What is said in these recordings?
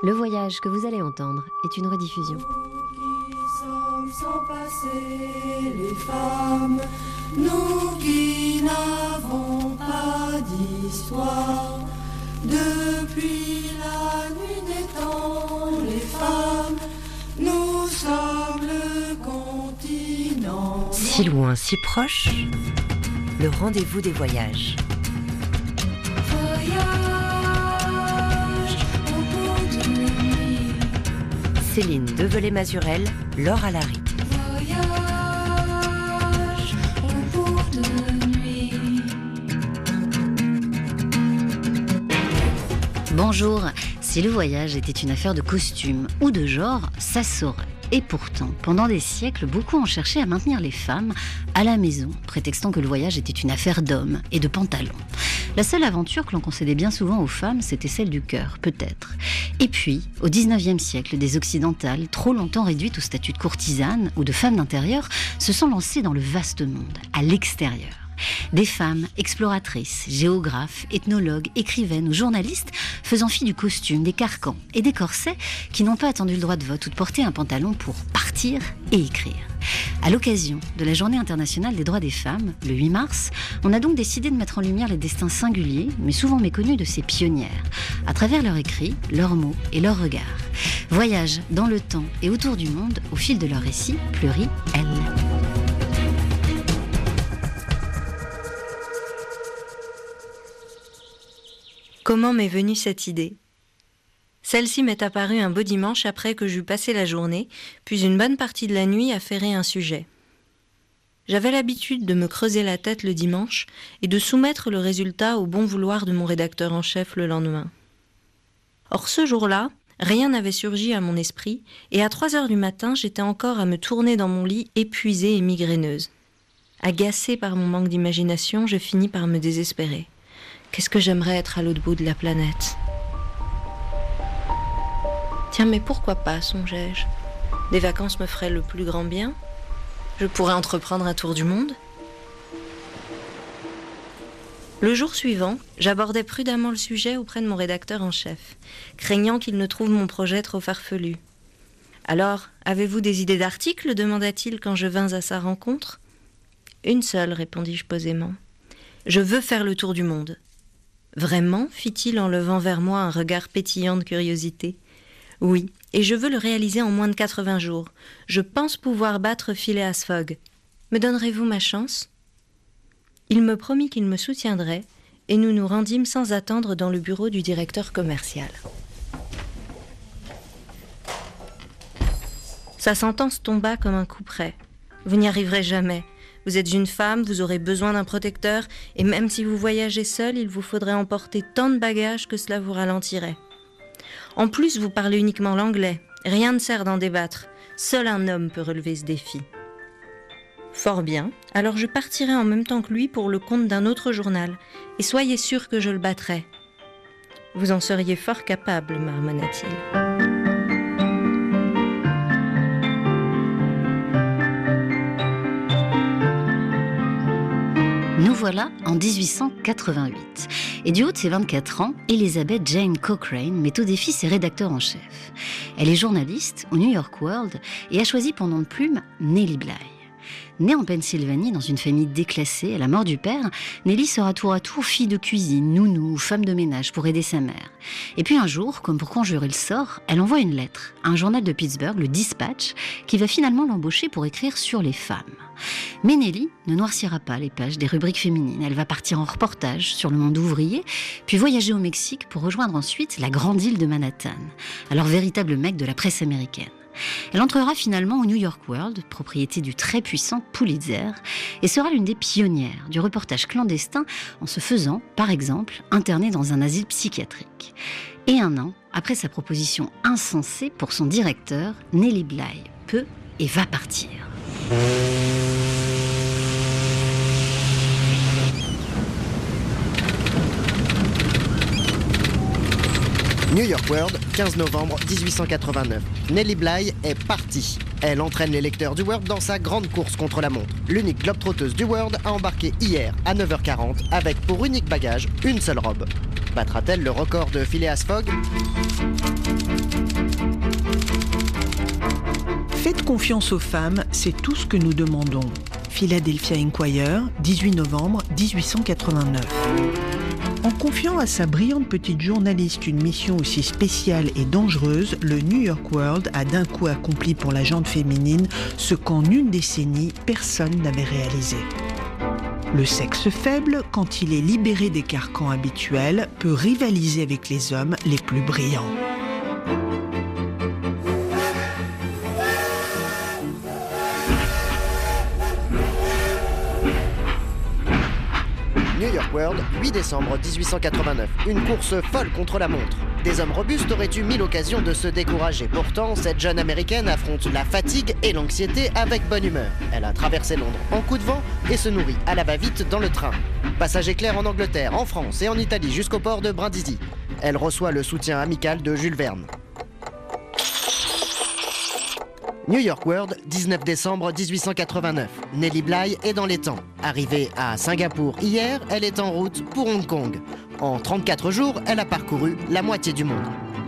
Le voyage que vous allez entendre est une rediffusion. Qui sommes sans passé les femmes, nous qui n'avons pas d'histoire, depuis la nuit des temps, les femmes, nous sommes le continent. Si loin, si proche, le rendez-vous des voyages. Céline Develay-Mazurel, Laure Alary. Voyage au bout de nuit. Bonjour, si le voyage était une affaire de costume ou de genre, ça saurait. Et pourtant, pendant des siècles, beaucoup ont cherché à maintenir les femmes à la maison, prétextant que le voyage était une affaire d'hommes et de pantalons. La seule aventure que l'on concédait bien souvent aux femmes, c'était celle du cœur, peut-être. Et puis, au XIXe siècle, des occidentales, trop longtemps réduites au statut de courtisanes ou de femmes d'intérieur, se sont lancées dans le vaste monde, à l'extérieur. Des femmes exploratrices, géographes, ethnologues, écrivaines ou journalistes faisant fi du costume, des carcans et des corsets qui n'ont pas attendu le droit de vote ou de porter un pantalon pour partir et écrire. À l'occasion de la Journée internationale des droits des femmes, le 8 mars, on a donc décidé de mettre en lumière les destins singuliers, mais souvent méconnus de ces pionnières, à travers leurs écrits, leurs mots et leurs regards. Voyage dans le temps et autour du monde au fil de leurs récits pluriels. Comment m'est venue cette idée ? Celle-ci m'est apparue un beau dimanche après que j'eus passé la journée, puis une bonne partie de la nuit à ferrer un sujet. J'avais l'habitude de me creuser la tête le dimanche et de soumettre le résultat au bon vouloir de mon rédacteur en chef le lendemain. Or ce jour-là, rien n'avait surgi à mon esprit et à 3h du matin, j'étais encore à me tourner dans mon lit épuisée et migraineuse. Agacée par mon manque d'imagination, je finis par me désespérer. Qu'est-ce que j'aimerais être à l'autre bout de la planète ? Tiens, mais pourquoi pas, songeais-je ? Des vacances me feraient le plus grand bien. Je pourrais entreprendre un tour du monde. Le jour suivant, j'abordais prudemment le sujet auprès de mon rédacteur en chef, craignant qu'il ne trouve mon projet trop farfelu. « Alors, avez-vous des idées d'articles » demanda-t-il quand je vins à sa rencontre. « Une seule » répondis-je posément. « Je veux faire le tour du monde. » « Vraiment » fit-il en levant vers moi un regard pétillant de curiosité. « Oui, et je veux le réaliser en moins de 80 jours. Je pense pouvoir battre Phileas Fogg. Me donnerez-vous ma chance ?» Il me promit qu'il me soutiendrait, et nous nous rendîmes sans attendre dans le bureau du directeur commercial. Sa sentence tomba comme un coup près. « Vous n'y arriverez jamais. Vous êtes une femme, vous aurez besoin d'un protecteur, et même si vous voyagez seule, il vous faudrait emporter tant de bagages que cela vous ralentirait. En plus, vous parlez uniquement l'anglais. Rien ne sert d'en débattre. Seul un homme peut relever ce défi. » Fort bien, alors je partirai en même temps que lui pour le compte d'un autre journal, et soyez sûr que je le battrai. Vous en seriez fort capable, marmonna-t-il. Nous voilà en 1888. Et du haut de ses 24 ans, Elizabeth Jane Cochrane met au défi ses rédacteurs en chef. Elle est journaliste au New York World et a choisi pour nom de plume Nellie Bly. Née en Pennsylvanie dans une famille déclassée à la mort du père, Nellie sera tour à tour fille de cuisine, nounou ou femme de ménage pour aider sa mère. Et puis un jour, comme pour conjurer le sort, elle envoie une lettre à un journal de Pittsburgh, le Dispatch, qui va finalement l'embaucher pour écrire sur les femmes. Mais Nellie ne noircira pas les pages des rubriques féminines. Elle va partir en reportage sur le monde ouvrier, puis voyager au Mexique pour rejoindre ensuite la grande île de Manhattan, alors véritable mecque de la presse américaine. Elle entrera finalement au New York World, propriété du très puissant Pulitzer, et sera l'une des pionnières du reportage clandestin en se faisant, par exemple, interner dans un asile psychiatrique. Et un an après sa proposition insensée pour son directeur, Nellie Bly peut et va partir. New York World, 15 novembre 1889. Nellie Bly est partie. Elle entraîne les lecteurs du World dans sa grande course contre la montre. L'unique globe-trotteuse du World a embarqué hier à 9h40 avec pour unique bagage une seule robe. Battra-t-elle le record de Phileas Fogg ? Faites confiance aux femmes, c'est tout ce que nous demandons. Philadelphia Inquirer, 18 novembre 1889. En confiant à sa brillante petite journaliste une mission aussi spéciale et dangereuse, le New York World a d'un coup accompli pour la gente féminine ce qu'en une décennie, personne n'avait réalisé. Le sexe faible, quand il est libéré des carcans habituels, peut rivaliser avec les hommes les plus brillants. New York World, 8 décembre 1889. Une course folle contre la montre. Des hommes robustes auraient eu mille occasions de se décourager. Pourtant, cette jeune américaine affronte la fatigue et l'anxiété avec bonne humeur. Elle a traversé Londres en coup de vent et se nourrit à la va-vite dans le train. Passage éclair en Angleterre, en France et en Italie jusqu'au port de Brindisi. Elle reçoit le soutien amical de Jules Verne. New York World, 19 décembre 1889. Nellie Bly est dans les temps. Arrivée à Singapour hier, elle est en route pour Hong Kong. En 34 jours, elle a parcouru la moitié du monde.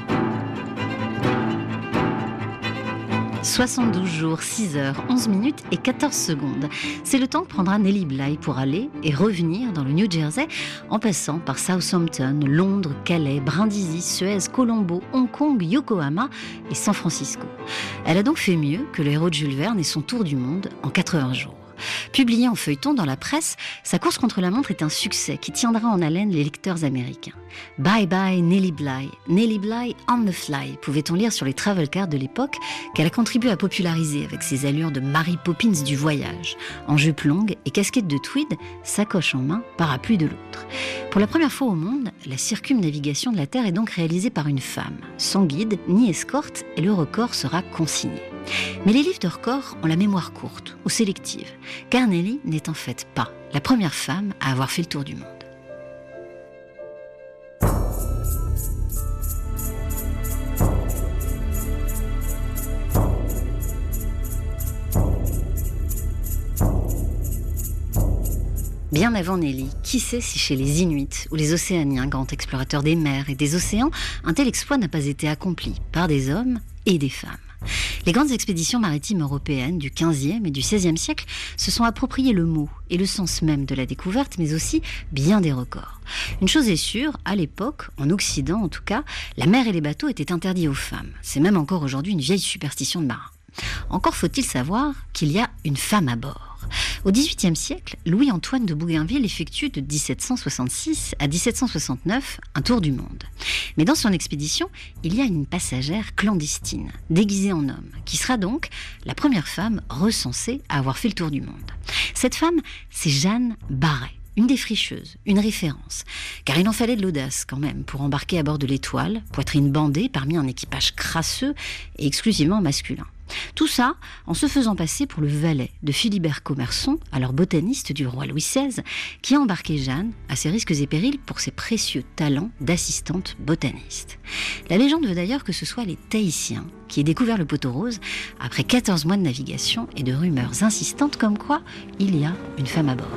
72 jours, 6 heures, 11 minutes et 14 secondes. C'est le temps que prendra Nellie Bly pour aller et revenir dans le New Jersey en passant par Southampton, Londres, Calais, Brindisi, Suez, Colombo, Hong Kong, Yokohama et San Francisco. Elle a donc fait mieux que le héros de Jules Verne et son tour du monde en 80 jours. Publié en feuilleton dans la presse, sa course contre la montre est un succès qui tiendra en haleine les lecteurs américains. Bye bye Nellie Bly, Nellie Bly on the fly, pouvait-on lire sur les travel cards de l'époque qu'elle a contribué à populariser avec ses allures de Mary Poppins du voyage, en jupe longue et casquette de tweed, sacoche en main, parapluie de l'autre. Pour la première fois au monde, la circumnavigation de la Terre est donc réalisée par une femme, sans guide ni escorte, et le record sera consigné. Mais les livres de records ont la mémoire courte ou sélective, car Nellie n'est en fait pas la première femme à avoir fait le tour du monde. Bien avant Nellie, qui sait si chez les Inuits ou les Océaniens, grands explorateurs des mers et des océans, un tel exploit n'a pas été accompli par des hommes et des femmes. Les grandes expéditions maritimes européennes du XVe et du XVIe siècle se sont appropriées le mot et le sens même de la découverte, mais aussi bien des records. Une chose est sûre, à l'époque, en Occident en tout cas, la mer et les bateaux étaient interdits aux femmes. C'est même encore aujourd'hui une vieille superstition de marin. Encore faut-il savoir qu'il y a une femme à bord. Au XVIIIe siècle, Louis-Antoine de Bougainville effectue de 1766 à 1769 un tour du monde. Mais dans son expédition, il y a une passagère clandestine, déguisée en homme, qui sera donc la première femme recensée à avoir fait le tour du monde. Cette femme, c'est Jeanne Barret. Une défricheuse, une référence, car il en fallait de l'audace quand même pour embarquer à bord de l'Étoile, poitrine bandée parmi un équipage crasseux et exclusivement masculin. Tout ça en se faisant passer pour le valet de Philibert Commerson, alors botaniste du roi Louis XVI, qui a embarqué Jeanne à ses risques et périls pour ses précieux talents d'assistante botaniste. La légende veut d'ailleurs que ce soit les Tahitiens qui aient découvert le poteau rose après 14 mois de navigation et de rumeurs insistantes comme quoi il y a une femme à bord.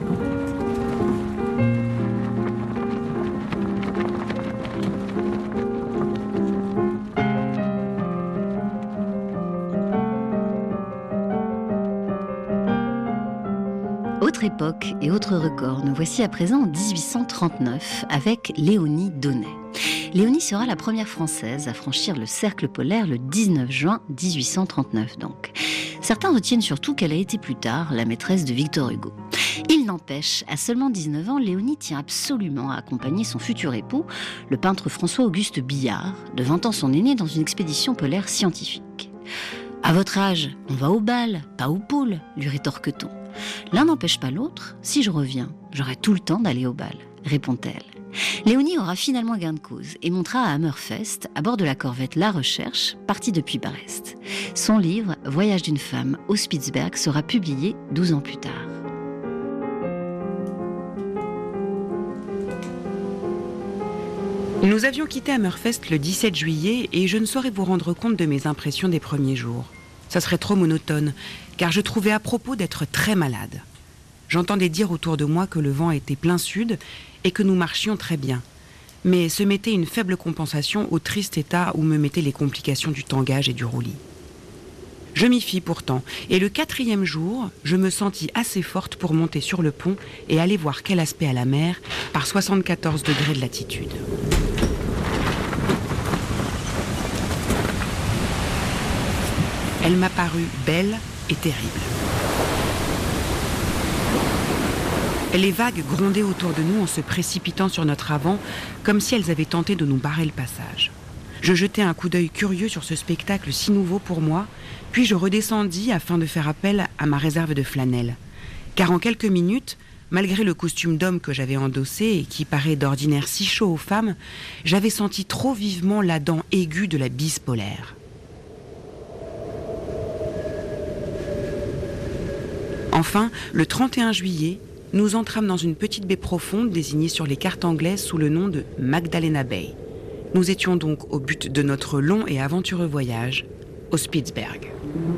Autre époque et autre record, nous voici à présent en 1839 avec Léonie Daunet. Léonie sera la première Française à franchir le cercle polaire le 19 juin 1839 donc. Certains retiennent surtout qu'elle a été plus tard la maîtresse de Victor Hugo. Il n'empêche, à seulement 19 ans, Léonie tient absolument à accompagner son futur époux, le peintre François-Auguste Billard, de 20 ans son aîné, dans une expédition polaire scientifique. « À votre âge, on va au bal, pas au pôle », lui rétorque-t-on. « L'un n'empêche pas l'autre, si je reviens, j'aurai tout le temps d'aller au bal », répond-elle. Léonie aura finalement gain de cause et montera à Hammerfest, à bord de la corvette La Recherche, partie depuis Brest. Son livre, Voyage d'une femme au Spitzberg, sera publié 12 ans plus tard. Nous avions quitté Hammerfest le 17 juillet et je ne saurais vous rendre compte de mes impressions des premiers jours. Ça serait trop monotone, car je trouvais à propos d'être très malade. J'entendais dire autour de moi que le vent était plein sud et que nous marchions très bien. Mais se mettait une faible compensation au triste état où me mettaient les complications du tangage et du roulis. Je m'y fis pourtant, et le 4e jour, je me sentis assez forte pour monter sur le pont et aller voir quel aspect a la mer par 74 degrés de latitude. Elle m'a paru belle et terrible. Les vagues grondaient autour de nous en se précipitant sur notre avant, comme si elles avaient tenté de nous barrer le passage. Je jetai un coup d'œil curieux sur ce spectacle si nouveau pour moi, puis je redescendis afin de faire appel à ma réserve de flanelle. Car en quelques minutes, malgré le costume d'homme que j'avais endossé et qui paraît d'ordinaire si chaud aux femmes, j'avais senti trop vivement la dent aiguë de la bise polaire. Enfin, le 31 juillet, nous entrâmes dans une petite baie profonde désignée sur les cartes anglaises sous le nom de Magdalena Bay. Nous étions donc au but de notre long et aventureux voyage, au Spitzberg.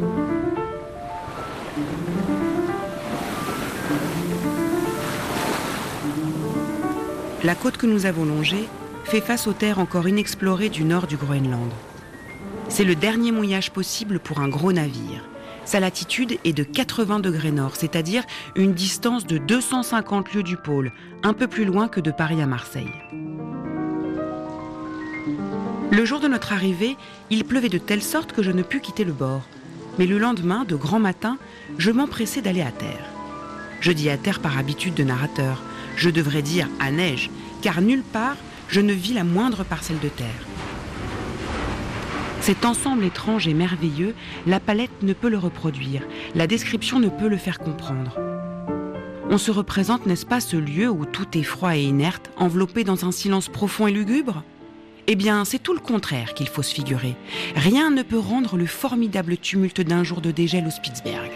La côte que nous avons longée fait face aux terres encore inexplorées du nord du Groenland. C'est le dernier mouillage possible pour un gros navire. Sa latitude est de 80 degrés nord, c'est-à-dire une distance de 250 lieues du pôle, un peu plus loin que de Paris à Marseille. Le jour de notre arrivée, il pleuvait de telle sorte que je ne pus quitter le bord. Mais le lendemain, de grand matin, je m'empressai d'aller à terre. Je dis à terre par habitude de narrateur. Je devrais dire à neige, car nulle part je ne vis la moindre parcelle de terre. Cet ensemble étrange et merveilleux, la palette ne peut le reproduire, la description ne peut le faire comprendre. On se représente, n'est-ce pas, ce lieu où tout est froid et inerte, enveloppé dans un silence profond et lugubre ? Eh bien, c'est tout le contraire qu'il faut se figurer. Rien ne peut rendre le formidable tumulte d'un jour de dégel au Spitzberg.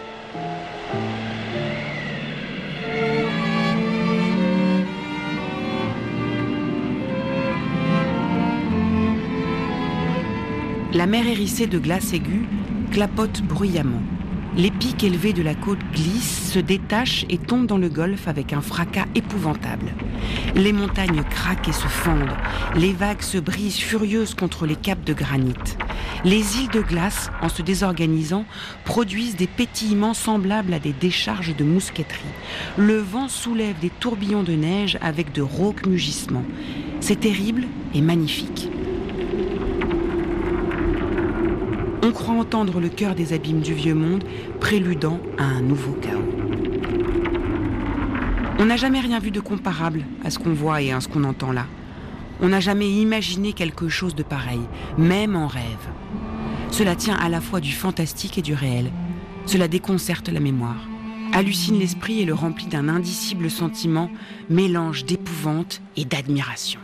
La mer hérissée de glace aiguë clapote bruyamment. Les pics élevés de la côte glissent, se détachent et tombent dans le golfe avec un fracas épouvantable. Les montagnes craquent et se fendent. Les vagues se brisent furieuses contre les caps de granit. Les îles de glace, en se désorganisant, produisent des pétillements semblables à des décharges de mousqueterie. Le vent soulève des tourbillons de neige avec de rauques mugissements. C'est terrible et magnifique. On croit entendre le cœur des abîmes du vieux monde préludant à un nouveau chaos. On n'a jamais rien vu de comparable à ce qu'on voit et à ce qu'on entend là. On n'a jamais imaginé quelque chose de pareil, même en rêve. Cela tient à la fois du fantastique et du réel. Cela déconcerte la mémoire, hallucine l'esprit et le remplit d'un indicible sentiment, mélange d'épouvante et d'admiration.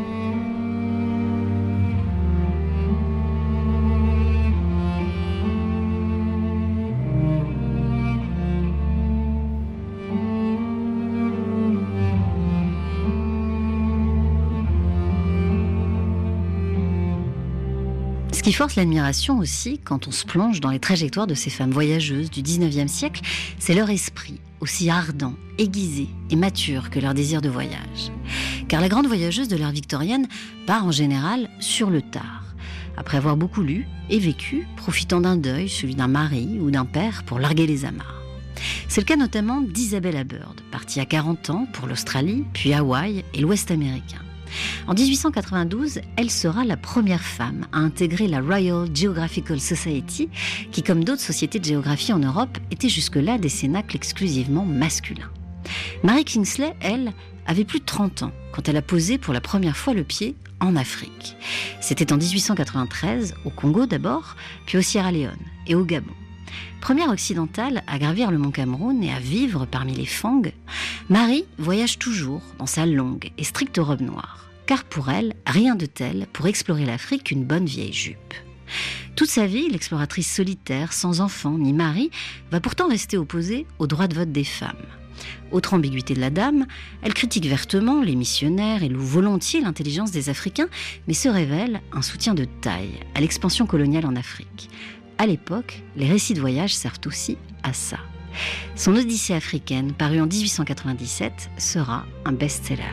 Ce qui force l'admiration aussi, quand on se plonge dans les trajectoires de ces femmes voyageuses du 19e siècle, c'est leur esprit, aussi ardent, aiguisé et mature que leur désir de voyage. Car la grande voyageuse de l'ère victorienne part en général sur le tard, après avoir beaucoup lu et vécu, profitant d'un deuil, celui d'un mari ou d'un père, pour larguer les amarres. C'est le cas notamment d'Isabella Bird, partie à 40 ans pour l'Australie, puis Hawaï et l'Ouest américain. En 1892, elle sera la première femme à intégrer la Royal Geographical Society, qui, comme d'autres sociétés de géographie en Europe, était jusque-là des cénacles exclusivement masculins. Mary Kingsley, elle, avait plus de 30 ans quand elle a posé pour la première fois le pied en Afrique. C'était en 1893, au Congo d'abord, puis au Sierra Leone et au Gabon. Première occidentale à gravir le mont Cameroun et à vivre parmi les Fang, Marie voyage toujours dans sa longue et stricte robe noire, car pour elle, rien de tel pour explorer l'Afrique qu'une bonne vieille jupe. Toute sa vie, l'exploratrice solitaire, sans enfant ni mari, va pourtant rester opposée au droit de vote des femmes. Autre ambiguïté de la dame, elle critique vertement les missionnaires et loue volontiers l'intelligence des Africains, mais se révèle un soutien de taille à l'expansion coloniale en Afrique. À l'époque, les récits de voyage servent aussi à ça. Son Odyssée africaine, parue en 1897, sera un best-seller.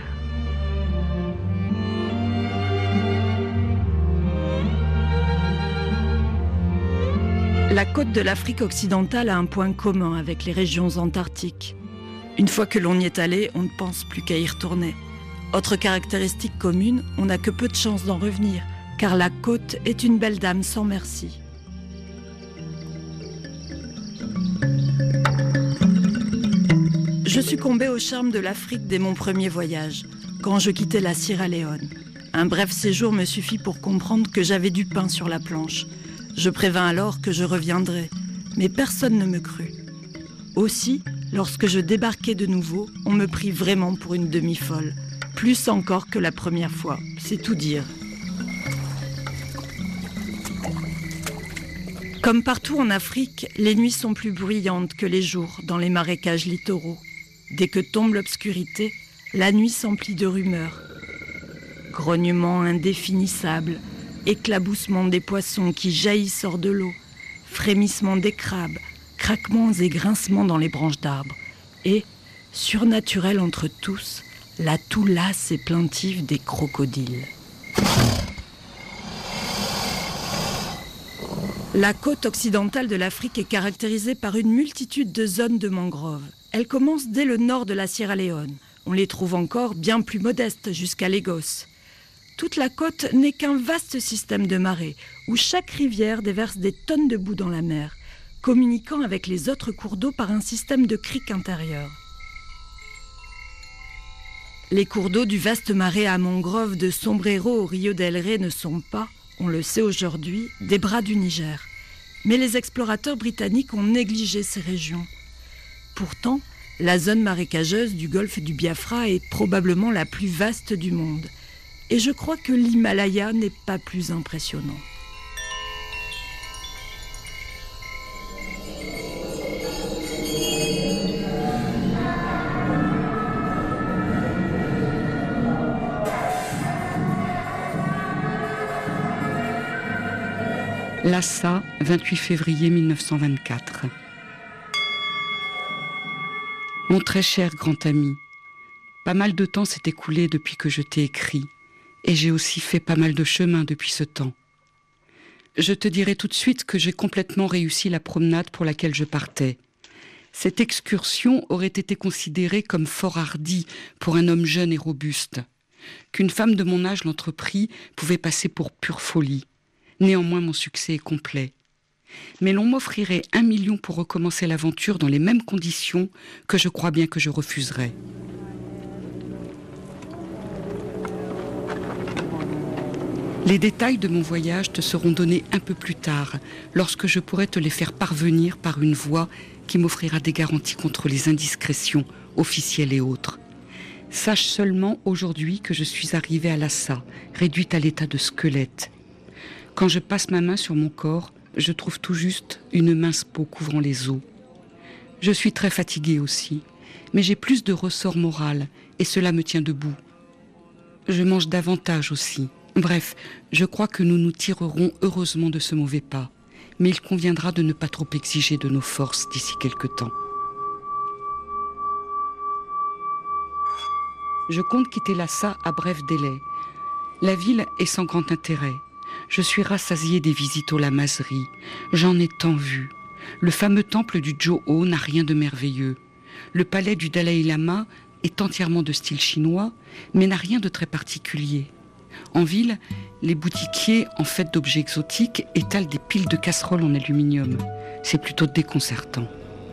La côte de l'Afrique occidentale a un point commun avec les régions antarctiques. Une fois que l'on y est allé, on ne pense plus qu'à y retourner. Autre caractéristique commune, on n'a que peu de chance d'en revenir, car la côte est une belle dame sans merci. Je succombais au charme de l'Afrique dès mon premier voyage, quand je quittais la Sierra Leone. Un bref séjour me suffit pour comprendre que j'avais du pain sur la planche. Je prévins alors que je reviendrais, mais personne ne me crut. Aussi, lorsque je débarquai de nouveau, on me prit vraiment pour une demi-folle. Plus encore que la première fois, c'est tout dire. Comme partout en Afrique, les nuits sont plus bruyantes que les jours dans les marécages littoraux. Dès que tombe l'obscurité, la nuit s'emplit de rumeurs. Grognements indéfinissables, éclaboussement des poissons qui jaillissent hors de l'eau, frémissement des crabes, craquements et grincements dans les branches d'arbres, et, surnaturel entre tous, la toux lasse et plaintive des crocodiles. La côte occidentale de l'Afrique est caractérisée par une multitude de zones de mangroves. Elle commence dès le nord de la Sierra Leone. On les trouve encore bien plus modestes jusqu'à Lagos. Toute la côte n'est qu'un vaste système de marais, où chaque rivière déverse des tonnes de boue dans la mer, communiquant avec les autres cours d'eau par un système de criques intérieures. Les cours d'eau du vaste marais à mangrove de Sombrero au Rio del Rey ne sont pas, on le sait aujourd'hui, des bras du Niger. Mais les explorateurs britanniques ont négligé ces régions. Pourtant, la zone marécageuse du golfe du Biafra est probablement la plus vaste du monde. Et je crois que l'Himalaya n'est pas plus impressionnant. Lhassa, 28 février 1924. Mon très cher grand ami, pas mal de temps s'est écoulé depuis que je t'ai écrit. Et j'ai aussi fait pas mal de chemin depuis ce temps. Je te dirai tout de suite que j'ai complètement réussi la promenade pour laquelle je partais. Cette excursion aurait été considérée comme fort hardie pour un homme jeune et robuste. Qu'une femme de mon âge l'entreprit pouvait passer pour pure folie. Néanmoins, mon succès est complet. Mais l'on m'offrirait 1 million pour recommencer l'aventure dans les mêmes conditions que je crois bien que je refuserais. Les détails de mon voyage te seront donnés un peu plus tard, lorsque je pourrai te les faire parvenir par une voix qui m'offrira des garanties contre les indiscrétions officielles et autres. Sache seulement aujourd'hui que je suis arrivée à Lhassa, réduite à l'état de squelette. Quand je passe ma main sur mon corps, je trouve tout juste une mince peau couvrant les os. Je suis très fatiguée aussi, mais j'ai plus de ressort moral et cela me tient debout. Je mange davantage aussi. Bref, je crois que nous nous tirerons heureusement de ce mauvais pas, mais il conviendra de ne pas trop exiger de nos forces d'ici quelque temps. Je compte quitter Lhassa à bref délai. La ville est sans grand intérêt. Je suis rassasiée des visites aux lamaseries. J'en ai tant vu. Le fameux temple du Joho n'a rien de merveilleux. Le palais du Dalai Lama est entièrement de style chinois, mais n'a rien de très particulier. En ville, les boutiquiers, en fait d'objets exotiques, étalent des piles de casseroles en aluminium. C'est plutôt déconcertant.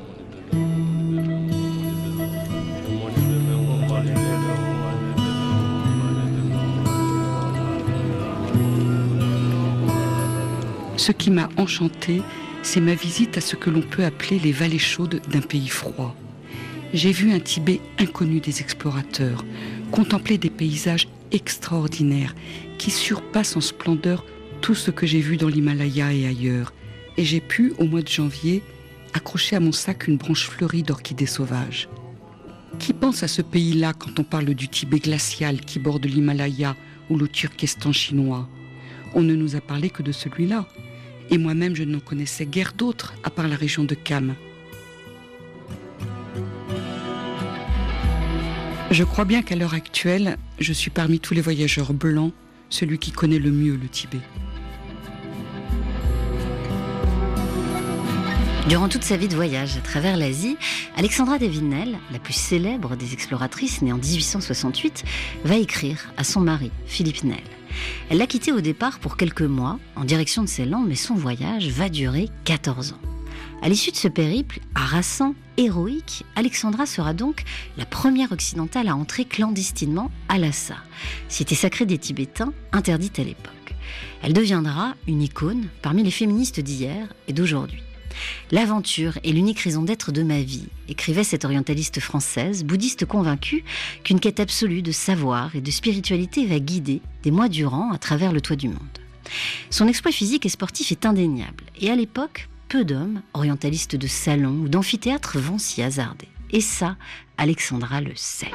Ce qui m'a enchantée, c'est ma visite à ce que l'on peut appeler les vallées chaudes d'un pays froid. J'ai vu un Tibet inconnu des explorateurs, contempler des paysages extraordinaires qui surpassent en splendeur tout ce que j'ai vu dans l'Himalaya et ailleurs. Et j'ai pu, au mois de janvier, accrocher à mon sac une branche fleurie d'orchidées sauvages. Qui pense à ce pays-là quand on parle du Tibet glacial qui borde l'Himalaya ou le Turkestan chinois? On ne nous a parlé que de celui-là. Et moi-même, je n'en connaissais guère d'autres, à part la région de Kham. Je crois bien qu'à l'heure actuelle, je suis parmi tous les voyageurs blancs, celui qui connaît le mieux le Tibet. Durant toute sa vie de voyage à travers l'Asie, Alexandra Devinel, la plus célèbre des exploratrices, née en 1868, va écrire à son mari, Philippe Nel. Elle l'a quitté au départ pour quelques mois, en direction de Ceylan, mais son voyage va durer 14 ans. À l'issue de ce périple harassant, héroïque, Alexandra sera donc la première occidentale à entrer clandestinement à Lhasa, cité sacrée des Tibétains, interdite à l'époque. Elle deviendra une icône parmi les féministes d'hier et d'aujourd'hui. L'aventure est l'unique raison d'être de ma vie, écrivait cette orientaliste française, bouddhiste convaincue qu'une quête absolue de savoir et de spiritualité va guider des mois durant à travers le toit du monde. Son exploit physique et sportif est indéniable, et à l'époque, peu d'hommes, orientalistes de salon ou d'amphithéâtre, vont s'y hasarder. Et ça, Alexandra le sait.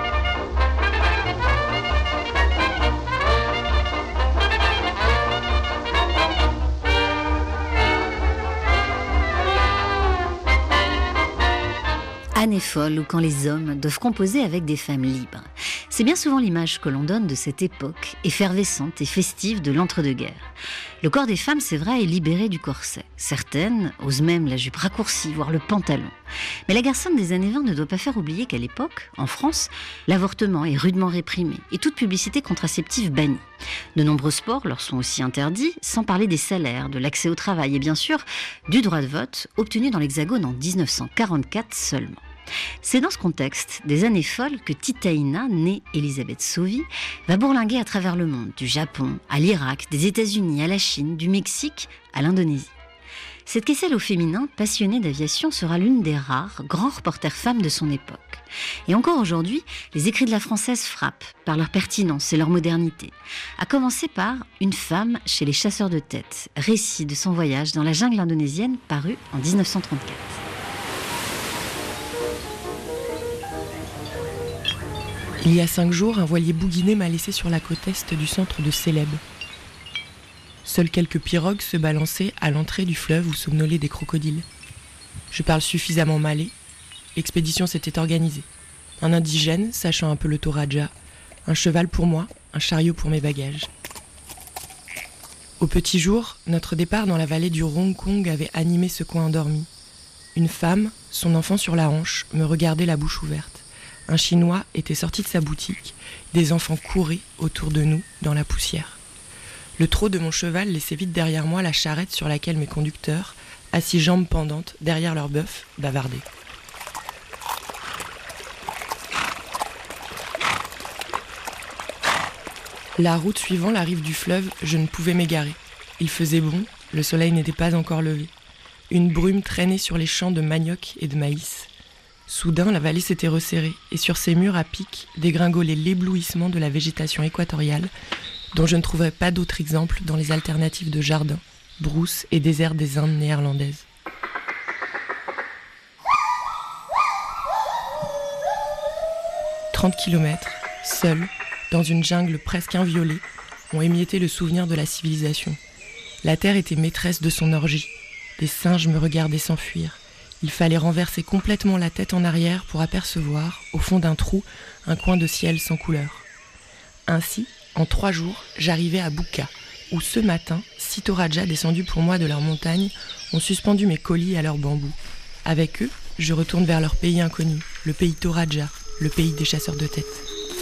Année folle ou quand les hommes doivent composer avec des femmes libres. C'est bien souvent l'image que l'on donne de cette époque effervescente et festive de l'entre-deux-guerres. Le corps des femmes, c'est vrai, est libéré du corset. Certaines osent même la jupe raccourcie, voire le pantalon. Mais la garçonne des années 20 ne doit pas faire oublier qu'à l'époque, en France, l'avortement est rudement réprimé et toute publicité contraceptive bannie. De nombreux sports leur sont aussi interdits, sans parler des salaires, de l'accès au travail et bien sûr du droit de vote, obtenu dans l'Hexagone en 1944 seulement. C'est dans ce contexte des années folles que Titaïna, née Elisabeth Sauvy, va bourlinguer à travers le monde, du Japon à l'Irak, des États-Unis à la Chine, du Mexique à l'Indonésie. Cette Kessel au féminin, passionnée d'aviation, sera l'une des rares grands reporters femmes de son époque. Et encore aujourd'hui, les écrits de la Française frappent par leur pertinence et leur modernité. À commencer par Une femme chez les chasseurs de tête, récit de son voyage dans la jungle indonésienne paru en 1934. Il y a 5 jours, un voilier bouguiné m'a laissé sur la côte est du centre de Célèbes. Seules quelques pirogues se balançaient à l'entrée du fleuve où somnolaient des crocodiles. Je parle suffisamment malais. L'expédition s'était organisée. Un indigène, sachant un peu le Toraja, un cheval pour moi, un chariot pour mes bagages. Au petit jour, notre départ dans la vallée du Rong Kong avait animé ce coin endormi. Une femme, son enfant sur la hanche, me regardait la bouche ouverte. Un Chinois était sorti de sa boutique. Des enfants couraient autour de nous dans la poussière. Le trot de mon cheval laissait vite derrière moi la charrette sur laquelle mes conducteurs, assis jambes pendantes derrière leur bœuf, bavardaient. La route suivant la rive du fleuve, je ne pouvais m'égarer. Il faisait bon, le soleil n'était pas encore levé. Une brume traînait sur les champs de manioc et de maïs. Soudain, la vallée s'était resserrée et sur ses murs à pic dégringolait l'éblouissement de la végétation équatoriale dont je ne trouverais pas d'autre exemple dans les alternatives de jardins, brousses et déserts des Indes néerlandaises. « 30 kilomètres, seul, dans une jungle presque inviolée, ont émietté le souvenir de la civilisation. La terre était maîtresse de son orgie. Des singes me regardaient s'enfuir. Il fallait renverser complètement la tête en arrière pour apercevoir, au fond d'un trou, un coin de ciel sans couleur. Ainsi, en 3 jours, j'arrivais à Buka, où ce matin, 6 Toraja descendus pour moi de leur montagne ont suspendu mes colis à leurs bambous. Avec eux, je retourne vers leur pays inconnu, le pays Toraja, le pays des chasseurs de tête.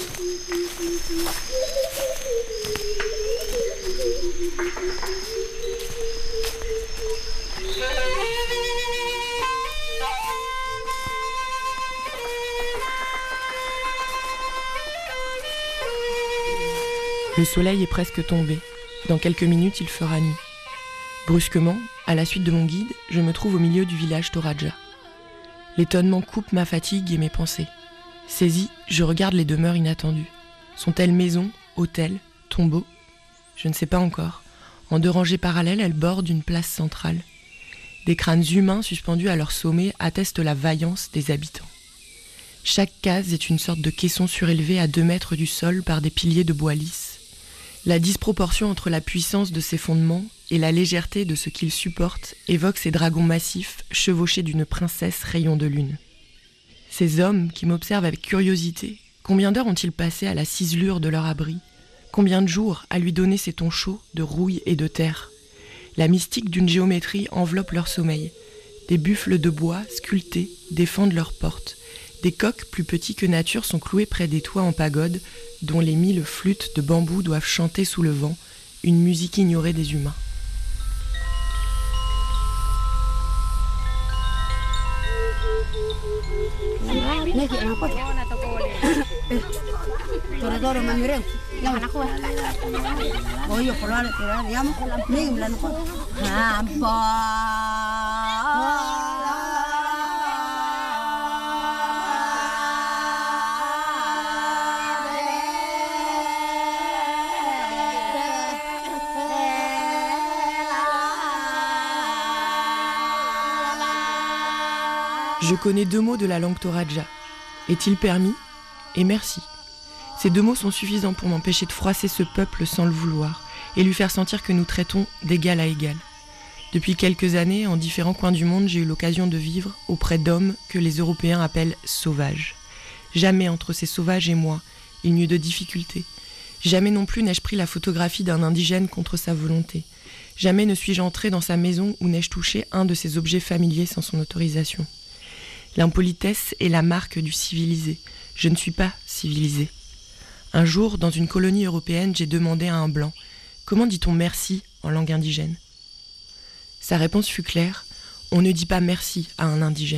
Le soleil est presque tombé. Dans quelques minutes, il fera nuit. Brusquement, à la suite de mon guide, je me trouve au milieu du village Toraja. L'étonnement coupe ma fatigue et mes pensées. Saisi, je regarde les demeures inattendues. Sont-elles maisons, hôtels, tombeaux ? Je ne sais pas encore. En 2 rangées parallèles, elles bordent une place centrale. Des crânes humains suspendus à leur sommet attestent la vaillance des habitants. Chaque case est une sorte de caisson surélevé à 2 mètres du sol par des piliers de bois lisse. La disproportion entre la puissance de ses fondements et la légèreté de ce qu'ils supportent évoque ces dragons massifs chevauchés d'une princesse rayon de lune. Ces hommes qui m'observent avec curiosité, combien d'heures ont-ils passé à la ciselure de leur abri ? Combien de jours à lui donner ces tons chauds de rouille et de terre ? La mystique d'une géométrie enveloppe leur sommeil. Des buffles de bois, sculptés, défendent leurs portes. Des coqs plus petits que nature sont cloués près des toits en pagode, dont les 1000 flûtes de bambou doivent chanter sous le vent, une musique ignorée des humains. Je connais 2 mots de la langue Toradja. Est-il permis et merci. Ces 2 mots sont suffisants pour m'empêcher de froisser ce peuple sans le vouloir et lui faire sentir que nous traitons d'égal à égal. Depuis quelques années, en différents coins du monde, j'ai eu l'occasion de vivre auprès d'hommes que les Européens appellent sauvages. Jamais entre ces sauvages et moi, il n'y eut de difficulté. Jamais non plus n'ai-je pris la photographie d'un indigène contre sa volonté. Jamais ne suis-je entré dans sa maison ou n'ai-je touché un de ses objets familiers sans son autorisation. L'impolitesse est la marque du civilisé. Je ne suis pas civilisé. Un jour, dans une colonie européenne, j'ai demandé à un blanc « Comment dit-on merci en langue indigène ?» Sa réponse fut claire « On ne dit pas merci à un indigène. »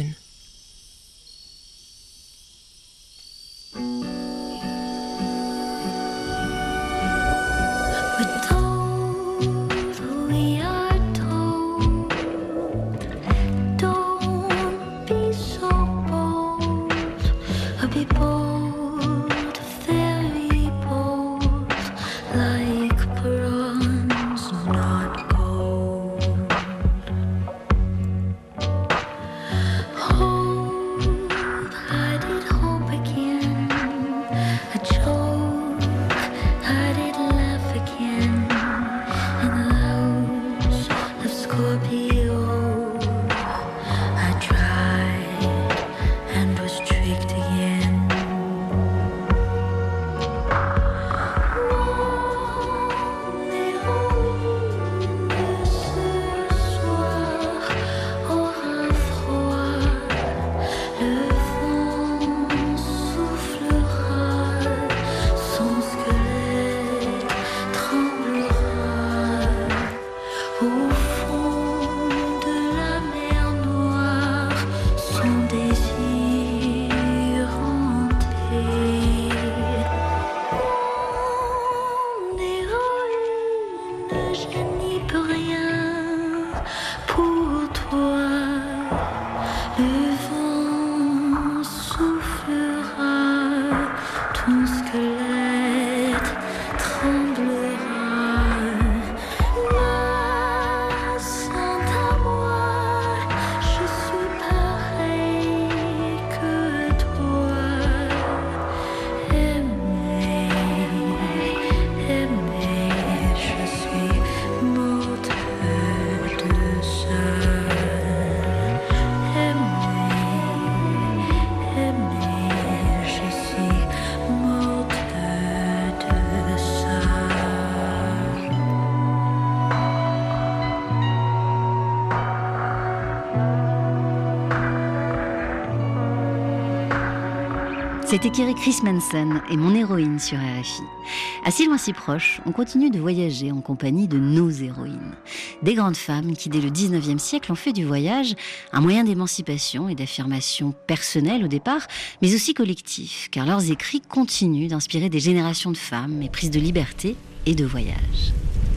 C'était Kiri Chris Manson et mon héroïne sur RFI. À si loin si proche, on continue de voyager en compagnie de nos héroïnes. Des grandes femmes qui, dès le 19e siècle, ont fait du voyage un moyen d'émancipation et d'affirmation personnelle au départ, mais aussi collectif, car leurs écrits continuent d'inspirer des générations de femmes éprises de liberté et de voyage.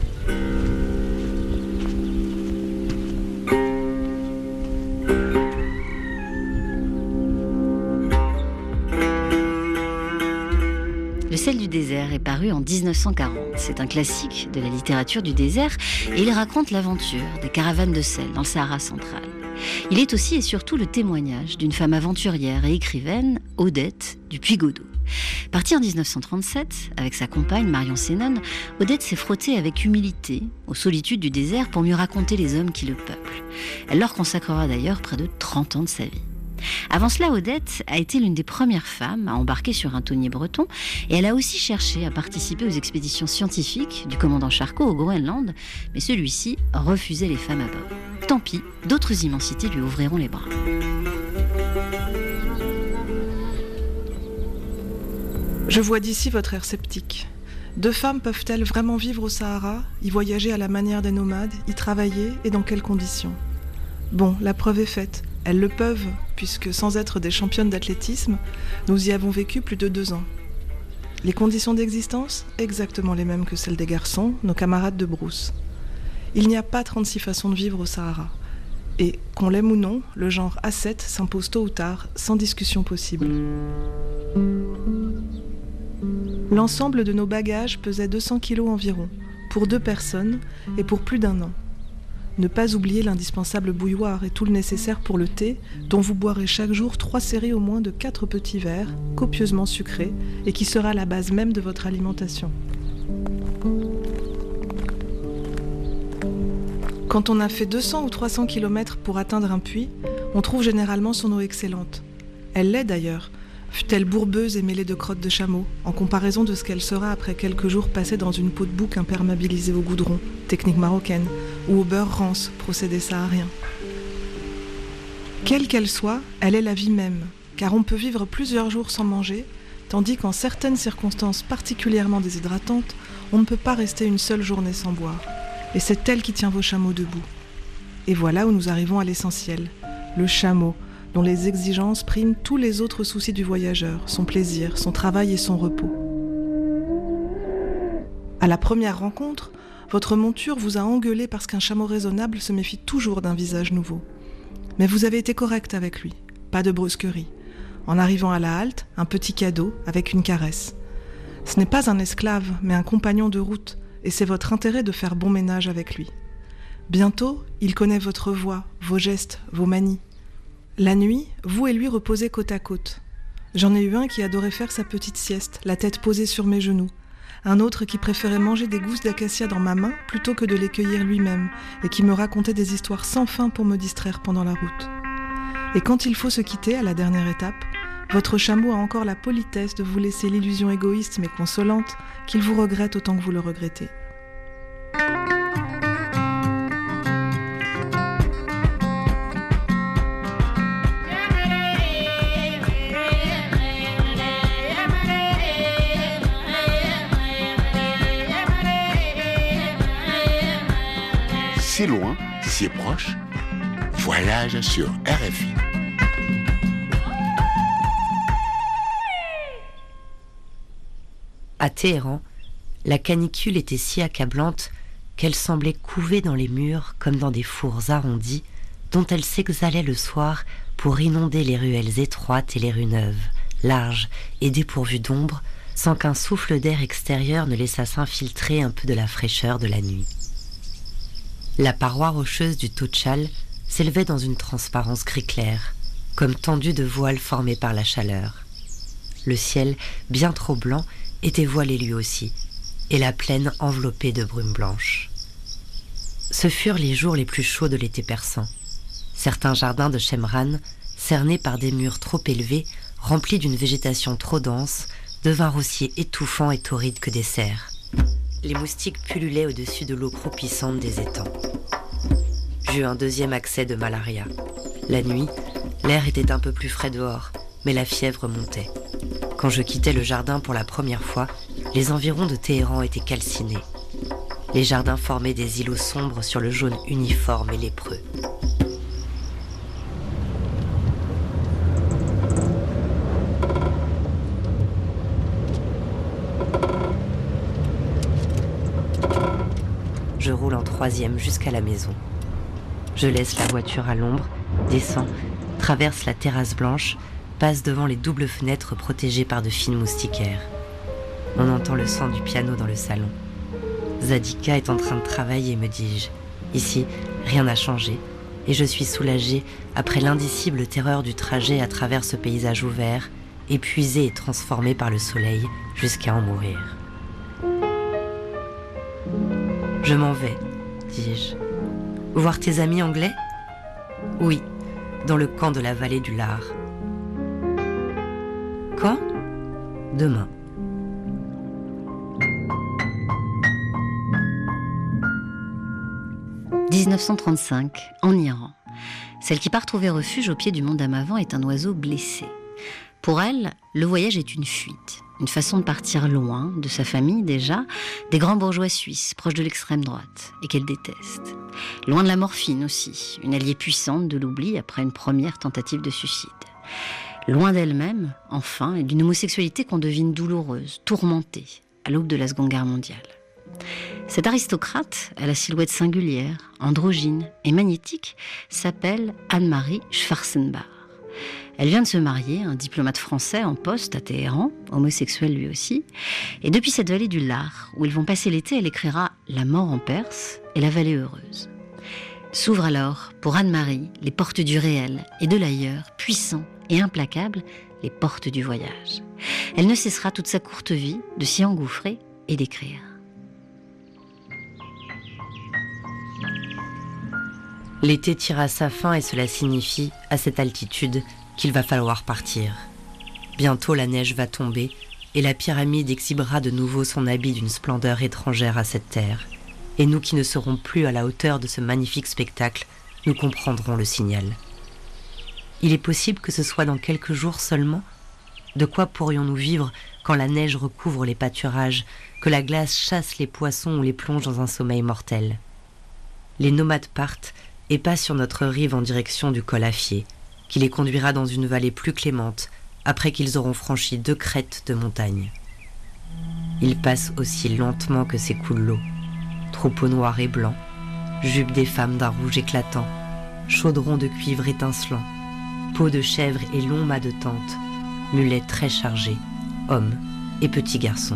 Le sel du désert est paru en 1940. C'est un classique de la littérature du désert et il raconte l'aventure des caravanes de sel dans le Sahara central. Il est aussi et surtout le témoignage d'une femme aventurière et écrivaine, Odette du Puy-Godot. Partie en 1937, avec sa compagne Marion Sénon, Odette s'est frottée avec humilité aux solitudes du désert pour mieux raconter les hommes qui le peuplent. Elle leur consacrera d'ailleurs près de 30 ans de sa vie. Avant cela, Odette a été l'une des premières femmes à embarquer sur un tonnier breton et elle a aussi cherché à participer aux expéditions scientifiques du commandant Charcot au Groenland, mais celui-ci refusait les femmes à bord. Tant pis, d'autres immensités lui ouvriront les bras. Je vois d'ici votre air sceptique. 2 femmes peuvent-elles vraiment vivre au Sahara, y voyager à la manière des nomades, y travailler et dans quelles conditions ? Bon, la preuve est faite. Elles le peuvent, puisque sans être des championnes d'athlétisme, nous y avons vécu plus de 2 ans. Les conditions d'existence ? Exactement les mêmes que celles des garçons, nos camarades de brousse. Il n'y a pas 36 façons de vivre au Sahara. Et, qu'on l'aime ou non, le genre A7 s'impose tôt ou tard, sans discussion possible. L'ensemble de nos bagages pesait 200 kilos environ, pour 2 personnes et pour plus d'1 an. Ne pas oublier l'indispensable bouilloire et tout le nécessaire pour le thé, dont vous boirez chaque jour 3 serrés au moins de 4 petits verres, copieusement sucrés, et qui sera la base même de votre alimentation. Quand on a fait 200 ou 300 km pour atteindre un puits, on trouve généralement son eau excellente. Elle l'est d'ailleurs, fut-elle bourbeuse et mêlée de crottes de chameau, en comparaison de ce qu'elle sera après quelques jours passés dans une peau de bouc imperméabilisée au goudron, technique marocaine, ou au beurre rance, procédé saharien. Quelle qu'elle soit, elle est la vie même, car on peut vivre plusieurs jours sans manger, tandis qu'en certaines circonstances particulièrement déshydratantes, on ne peut pas rester une seule journée sans boire. Et c'est elle qui tient vos chameaux debout. Et voilà où nous arrivons à l'essentiel, le chameau, dont les exigences priment tous les autres soucis du voyageur, son plaisir, son travail et son repos. À la première rencontre, votre monture vous a engueulé parce qu'un chameau raisonnable se méfie toujours d'un visage nouveau. Mais vous avez été correct avec lui, pas de brusquerie. En arrivant à la halte, un petit cadeau avec une caresse. Ce n'est pas un esclave, mais un compagnon de route, et c'est votre intérêt de faire bon ménage avec lui. Bientôt, il connaît votre voix, vos gestes, vos manies. La nuit, vous et lui reposez côte à côte. J'en ai eu un qui adorait faire sa petite sieste, la tête posée sur mes genoux. Un autre qui préférait manger des gousses d'acacia dans ma main plutôt que de les cueillir lui-même, et qui me racontait des histoires sans fin pour me distraire pendant la route. Et quand il faut se quitter à la dernière étape, votre chameau a encore la politesse de vous laisser l'illusion égoïste mais consolante qu'il vous regrette autant que vous le regrettez. Si loin, si proche, voyage sur RFI. À Téhéran, la canicule était si accablante qu'elle semblait couver dans les murs comme dans des fours arrondis dont elle s'exhalait le soir pour inonder les ruelles étroites et les rues neuves, larges et dépourvues d'ombre, sans qu'un souffle d'air extérieur ne laissât s'infiltrer un peu de la fraîcheur de la nuit. La paroi rocheuse du Tochal s'élevait dans une transparence gris clair, comme tendue de voiles formées par la chaleur. Le ciel, bien trop blanc, était voilé lui aussi, et la plaine enveloppée de brume blanche. Ce furent les jours les plus chauds de l'été persan. Certains jardins de Shemran, cernés par des murs trop élevés, remplis d'une végétation trop dense, devinrent aussi étouffants et torrides que des cerfs. Les moustiques pullulaient au-dessus de l'eau croupissante des étangs. J'eus un deuxième accès de malaria. La nuit, l'air était un peu plus frais dehors, mais la fièvre montait. Quand je quittais le jardin pour la première fois, les environs de Téhéran étaient calcinés. Les jardins formaient des îlots sombres sur le jaune uniforme et lépreux. Je roule en troisième jusqu'à la maison. Je laisse la voiture à l'ombre, descends, traverse la terrasse blanche, passe devant les doubles fenêtres protégées par de fines moustiquaires. On entend le son du piano dans le salon. Zadika est en train de travailler, me dis-je. Ici, rien n'a changé, et je suis soulagée après l'indicible terreur du trajet à travers ce paysage ouvert, épuisé et transformé par le soleil jusqu'à en mourir. Je m'en vais, dis-je. Voir tes amis anglais ? Oui, dans le camp de la vallée du Lard. Quand ? Demain. « 1935, en Iran. Celle qui part trouver refuge au pied du mont Damavand est un oiseau blessé. Pour elle, le voyage est une fuite, une façon de partir loin de sa famille déjà, des grands bourgeois suisses proches de l'extrême droite et qu'elle déteste. Loin de la morphine aussi, une alliée puissante de l'oubli après une première tentative de suicide. Loin d'elle-même, enfin, et d'une homosexualité qu'on devine douloureuse, tourmentée, à l'aube de la Seconde Guerre mondiale. Cette aristocrate, à la silhouette singulière, androgyne et magnétique, s'appelle Anne-Marie Schwarzenbach. Elle vient de se marier à un diplomate français en poste à Téhéran, homosexuel lui aussi, et depuis cette vallée du Lar, où ils vont passer l'été, elle écrira « La mort en Perse » et « La vallée heureuse ». S'ouvrent alors, pour Anne-Marie, les portes du réel et de l'ailleurs, puissants et implacables, les portes du voyage. Elle ne cessera toute sa courte vie de s'y engouffrer et d'écrire. L'été tire à sa fin et cela signifie, à cette altitude, qu'il va falloir partir. Bientôt la neige va tomber et la pyramide exhibera de nouveau son habit d'une splendeur étrangère à cette terre. Et nous qui ne serons plus à la hauteur de ce magnifique spectacle, nous comprendrons le signal. Il est possible que ce soit dans quelques jours seulement ? De quoi pourrions-nous vivre quand la neige recouvre les pâturages, que la glace chasse les poissons ou les plonge dans un sommeil mortel ? Les nomades partent et passent sur notre rive en direction du col Afier, qui les conduira dans une vallée plus clémente, après qu'ils auront franchi 2 crêtes de montagne. Ils passent aussi lentement que s'écoule l'eau, troupeaux noirs et blancs, jupes des femmes d'un rouge éclatant, chaudrons de cuivre étincelant, peaux de chèvre et longs mâts de tente, mulets très chargés, hommes et petits garçons.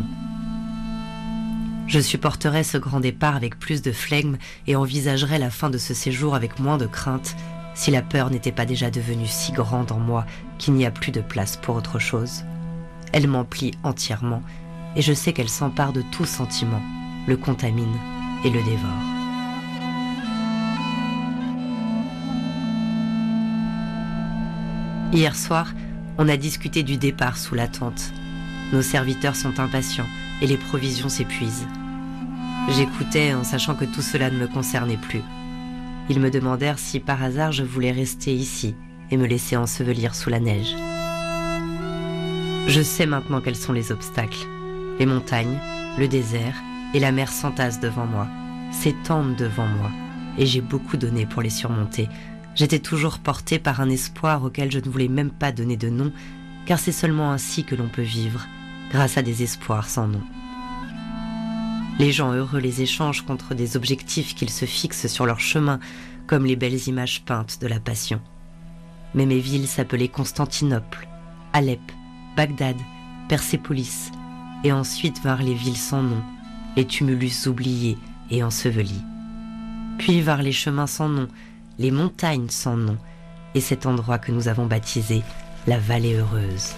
Je supporterais ce grand départ avec plus de flegme et envisagerais la fin de ce séjour avec moins de crainte si la peur n'était pas déjà devenue si grande en moi qu'il n'y a plus de place pour autre chose. Elle m'emplit entièrement et je sais qu'elle s'empare de tout sentiment, le contamine et le dévore. Hier soir, on a discuté du départ sous la tente. Nos serviteurs sont impatients et les provisions s'épuisent. J'écoutais en sachant que tout cela ne me concernait plus. Ils me demandèrent si par hasard je voulais rester ici et me laisser ensevelir sous la neige. Je sais maintenant quels sont les obstacles. Les montagnes, le désert et la mer s'entassent devant moi, s'étendent devant moi, et j'ai beaucoup donné pour les surmonter. J'étais toujours portée par un espoir auquel je ne voulais même pas donner de nom, car c'est seulement ainsi que l'on peut vivre, grâce à des espoirs sans nom. Les gens heureux les échangent contre des objectifs qu'ils se fixent sur leur chemin, comme les belles images peintes de la passion. Mais mes villes s'appelaient Constantinople, Alep, Bagdad, Persépolis, et ensuite vinrent les villes sans nom, les tumulus oubliés et ensevelis. Puis vinrent les chemins sans nom, les montagnes sans nom, et cet endroit que nous avons baptisé la vallée heureuse.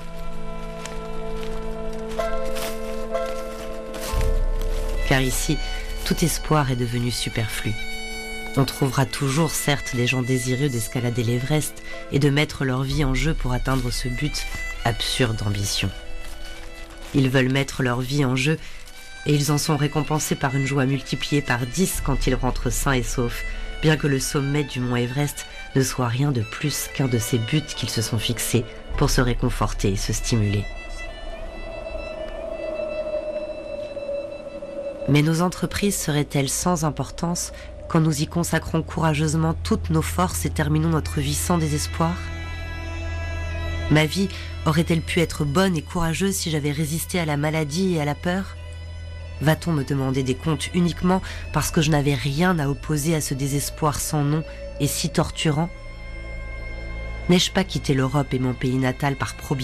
Car ici, tout espoir est devenu superflu. On trouvera toujours certes des gens désireux d'escalader l'Everest et de mettre leur vie en jeu pour atteindre ce but absurde d'ambition. Ils veulent mettre leur vie en jeu et ils en sont récompensés par une joie multipliée par 10 quand ils rentrent sains et saufs, bien que le sommet du mont Everest ne soit rien de plus qu'un de ces buts qu'ils se sont fixés pour se réconforter et se stimuler. Mais nos entreprises seraient-elles sans importance quand nous y consacrons courageusement toutes nos forces et terminons notre vie sans désespoir ? Ma vie aurait-elle pu être bonne et courageuse si j'avais résisté à la maladie et à la peur ? Va-t-on me demander des comptes uniquement parce que je n'avais rien à opposer à ce désespoir sans nom et si torturant ? N'ai-je pas quitté l'Europe et mon pays natal par probité ?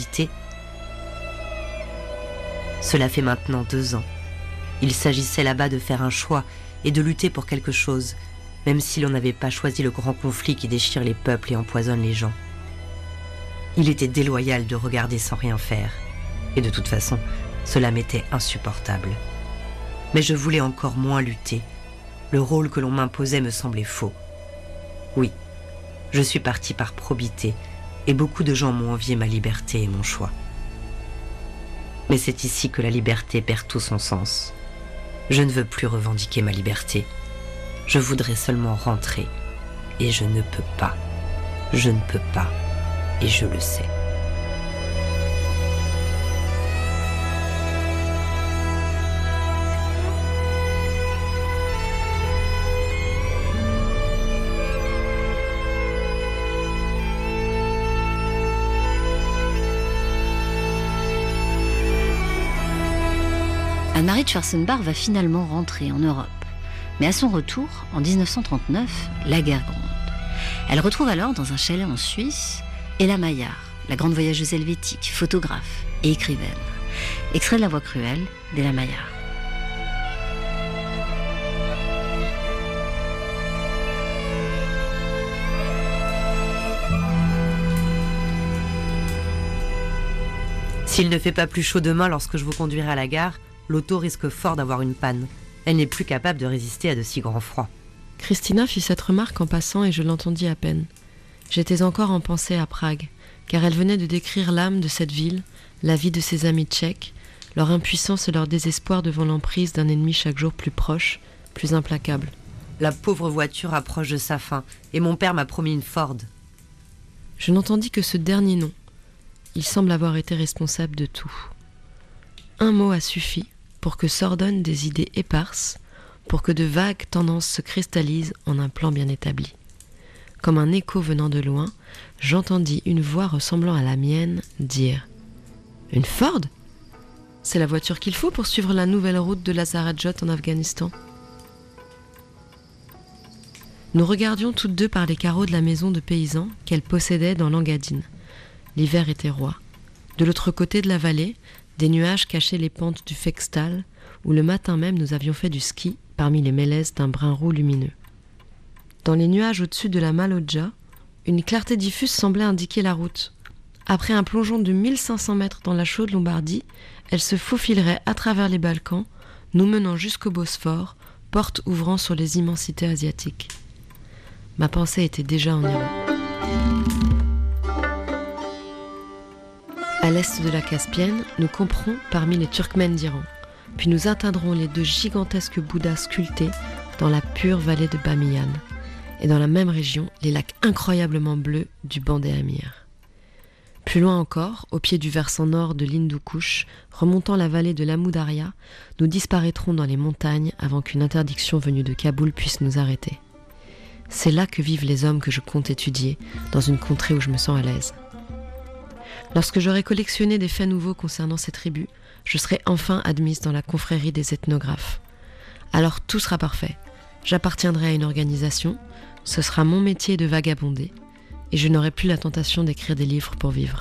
Cela fait maintenant 2 ans. Il s'agissait là-bas de faire un choix et de lutter pour quelque chose, même si l'on n'avait pas choisi le grand conflit qui déchire les peuples et empoisonne les gens. Il était déloyal de regarder sans rien faire, et de toute façon, cela m'était insupportable. Mais je voulais encore moins lutter. Le rôle que l'on m'imposait me semblait faux. Oui, je suis parti par probité, et beaucoup de gens m'ont envié ma liberté et mon choix. Mais c'est ici que la liberté perd tout son sens. Je ne veux plus revendiquer ma liberté. Je voudrais seulement rentrer. Et je ne peux pas. Je ne peux pas. Et je le sais. Anne-Marie Schwarzenbach va finalement rentrer en Europe. Mais à son retour, en 1939, la guerre gronde. Elle retrouve alors dans un chalet en Suisse Ella Maillart, la grande voyageuse helvétique, photographe et écrivaine. Extrait de La Voix cruelle d'Ella Maillart. S'il ne fait pas plus chaud demain lorsque je vous conduirai à la gare, l'auto risque fort d'avoir une panne. Elle n'est plus capable de résister à de si grands froids. Christina fit cette remarque en passant et je l'entendis à peine. J'étais encore en pensée à Prague, car elle venait de décrire l'âme de cette ville, la vie de ses amis tchèques, leur impuissance et leur désespoir devant l'emprise d'un ennemi chaque jour plus proche, plus implacable. La pauvre voiture approche de sa fin, et mon père m'a promis une Ford. Je n'entendis que ce dernier nom. Il semble avoir été responsable de tout. Un mot a suffi pour que s'ordonnent des idées éparses, pour que de vagues tendances se cristallisent en un plan bien établi. Comme un écho venant de loin, j'entendis une voix ressemblant à la mienne dire « Une Ford ? C'est la voiture qu'il faut pour suivre la nouvelle route de Lazarajot en Afghanistan. » Nous regardions toutes deux par les carreaux de la maison de paysans qu'elle possédait dans l'Engadine. L'hiver était roi. De l'autre côté de la vallée, des nuages cachaient les pentes du Fextal, où le matin même nous avions fait du ski parmi les mélèzes d'un brun roux lumineux. Dans les nuages au-dessus de la Malodja, une clarté diffuse semblait indiquer la route. Après un plongeon de 1500 mètres dans la chaude Lombardie, elle se faufilerait à travers les Balkans, nous menant jusqu'au Bosphore, porte ouvrant sur les immensités asiatiques. Ma pensée était déjà en Iran. À l'est de la Caspienne, nous camperons parmi les Turkmènes d'Iran, puis nous atteindrons les deux gigantesques Bouddhas sculptés dans la pure vallée de Bamiyan, et dans la même région, les lacs incroyablement bleus du Bandé Amir. Plus loin encore, au pied du versant nord de l'Hindu-Kush, remontant la vallée de l'Amoudaria, nous disparaîtrons dans les montagnes avant qu'une interdiction venue de Kaboul puisse nous arrêter. C'est là que vivent les hommes que je compte étudier, dans une contrée où je me sens à l'aise. Lorsque j'aurai collectionné des faits nouveaux concernant ces tribus, je serai enfin admise dans la confrérie des ethnographes. Alors tout sera parfait. J'appartiendrai à une organisation, ce sera mon métier de vagabonder, et je n'aurai plus la tentation d'écrire des livres pour vivre.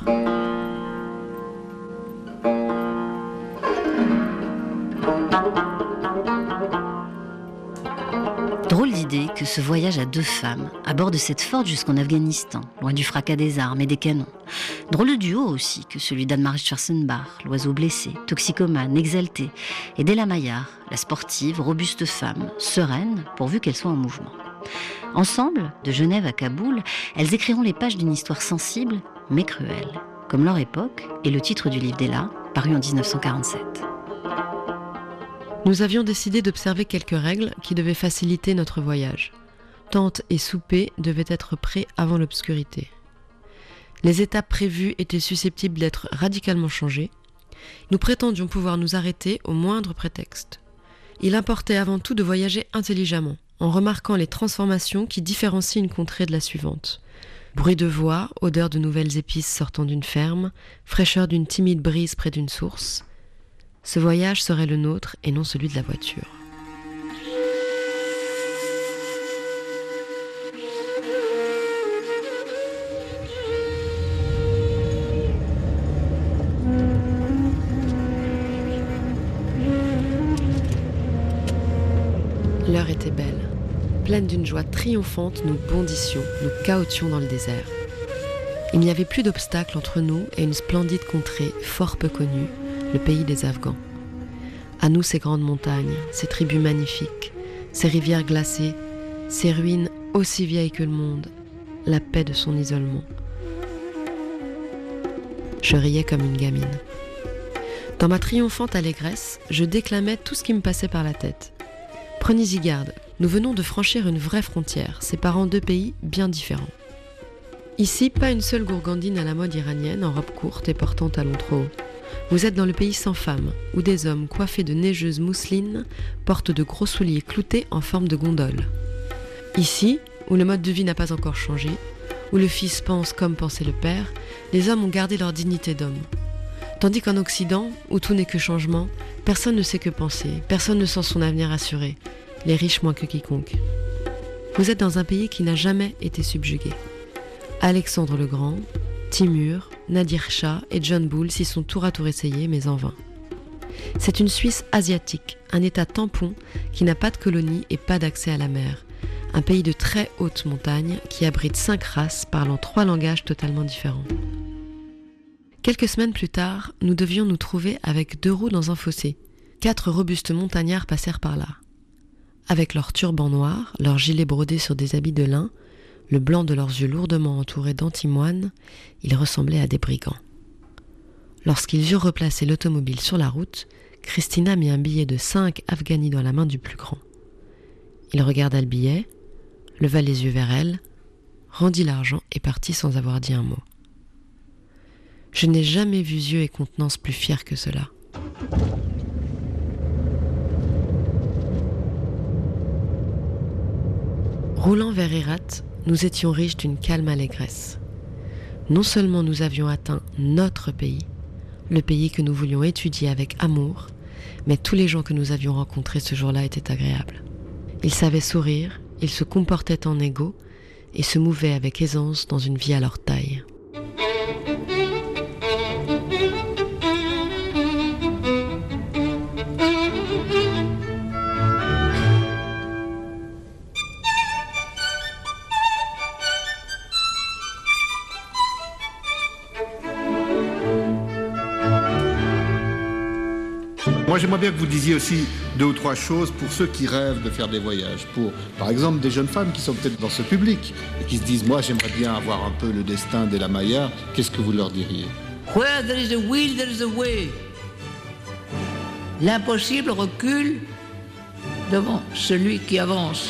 Drôle d'idée que ce voyage à deux femmes, à bord de cette Ford jusqu'en Afghanistan, loin du fracas des armes et des canons. Drôle de duo aussi que celui d'Anne-Marie Schwarzenbach, l'oiseau blessé, toxicomane, exalté, et d'Ella Maillart, la sportive, robuste femme, sereine, pourvu qu'elle soit en mouvement. Ensemble, de Genève à Kaboul, elles écriront les pages d'une histoire sensible, mais cruelle, comme leur époque et le titre du livre d'Ella, paru en 1947. Nous avions décidé d'observer quelques règles qui devaient faciliter notre voyage. Tente et souper devaient être prêts avant l'obscurité. Les étapes prévues étaient susceptibles d'être radicalement changées. Nous prétendions pouvoir nous arrêter au moindre prétexte. Il importait avant tout de voyager intelligemment, en remarquant les transformations qui différencient une contrée de la suivante. Bruit de voix, odeur de nouvelles épices sortant d'une ferme, fraîcheur d'une timide brise près d'une source. Ce voyage serait le nôtre et non celui de la voiture. L'heure était belle. Pleine d'une joie triomphante, nous bondissions, nous cahotions dans le désert. Il n'y avait plus d'obstacles entre nous et une splendide contrée fort peu connue, le pays des Afghans. À nous ces grandes montagnes, ces tribus magnifiques, ces rivières glacées, ces ruines aussi vieilles que le monde, la paix de son isolement. Je riais comme une gamine. Dans ma triomphante allégresse, je déclamais tout ce qui me passait par la tête. Prenez-y garde, Nous venons de franchir une vraie frontière, séparant deux pays bien différents. Ici, pas une seule gourgandine à la mode iranienne en robe courte et portant talons trop hauts. Vous êtes dans le pays sans femmes, où des hommes coiffés de neigeuses mousselines portent de gros souliers cloutés en forme de gondole. Ici, où le mode de vie n'a pas encore changé, où le fils pense comme pensait le père, les hommes ont gardé leur dignité d'homme. Tandis qu'en Occident, où tout n'est que changement, personne ne sait que penser, personne ne sent son avenir assuré, les riches moins que quiconque. Vous êtes dans un pays qui n'a jamais été subjugué. Alexandre le Grand, Timur, Nadir Shah et John Bull s'y sont tour à tour essayés, mais en vain. C'est une Suisse asiatique, un État tampon qui n'a pas de colonie et pas d'accès à la mer. Un pays de très haute montagne qui abrite 5 races parlant 3 langages totalement différents. Quelques semaines plus tard, nous devions nous trouver avec 2 roues dans un fossé. 4 robustes montagnards passèrent par là. Avec leurs turbans noirs, leurs gilets brodés sur des habits de lin, le blanc de leurs yeux lourdement entourés d'antimoine, ils ressemblaient à des brigands. Lorsqu'ils eurent replacé l'automobile sur la route, Christina mit un billet de 5 Afghanis dans la main du plus grand. Il regarda le billet, leva les yeux vers elle, rendit l'argent et partit sans avoir dit un mot. Je n'ai jamais vu yeux et contenance plus fiers que cela. Roulant vers Hérat, nous étions riches d'une calme allégresse. Non seulement nous avions atteint notre pays, le pays que nous voulions étudier avec amour, mais tous les gens que nous avions rencontrés ce jour-là étaient agréables. Ils savaient sourire, ils se comportaient en égaux et se mouvaient avec aisance dans une vie à leur taille. Moi, j'aimerais bien que vous disiez aussi 2 ou 3 choses pour ceux qui rêvent de faire des voyages. Pour, par exemple, des jeunes femmes qui sont peut-être dans ce public et qui se disent « Moi, j'aimerais bien avoir un peu le destin d'Ella Maillart ». Qu'est-ce que vous leur diriez? Where there is a will, there is a way. L'impossible recule devant celui qui avance.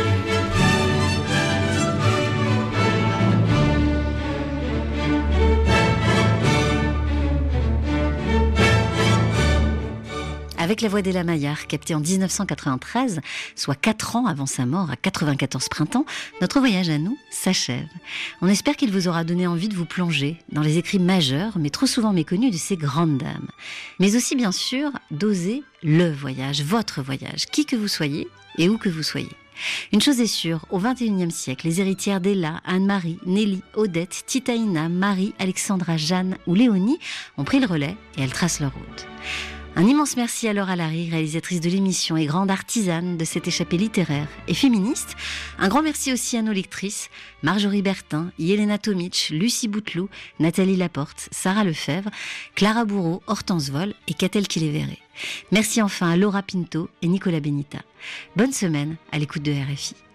Avec la voix d'Ella Maillart, captée en 1993, soit 4 ans avant sa mort à 94 printemps, notre voyage à nous s'achève. On espère qu'il vous aura donné envie de vous plonger dans les écrits majeurs, mais trop souvent méconnus de ces grandes dames. Mais aussi, bien sûr, d'oser le voyage, votre voyage, qui que vous soyez et où que vous soyez. Une chose est sûre, au XXIe siècle, les héritières d'Ella, Anne-Marie, Nelly, Odette, Titaïna, Marie, Alexandra, Jeanne ou Léonie ont pris le relais et elles tracent leur route. Un immense merci à Laura Larry, réalisatrice de l'émission et grande artisane de cette échappée littéraire et féministe. Un grand merci aussi à nos lectrices, Marjorie Bertin, Yelena Tomic, Lucie Bouteloup, Nathalie Laporte, Sarah Lefebvre, Clara Bourreau, Hortense Vol et Catel Kiléveré. Merci enfin à Laura Pinto et Nicolas Benita. Bonne semaine à l'écoute de RFI.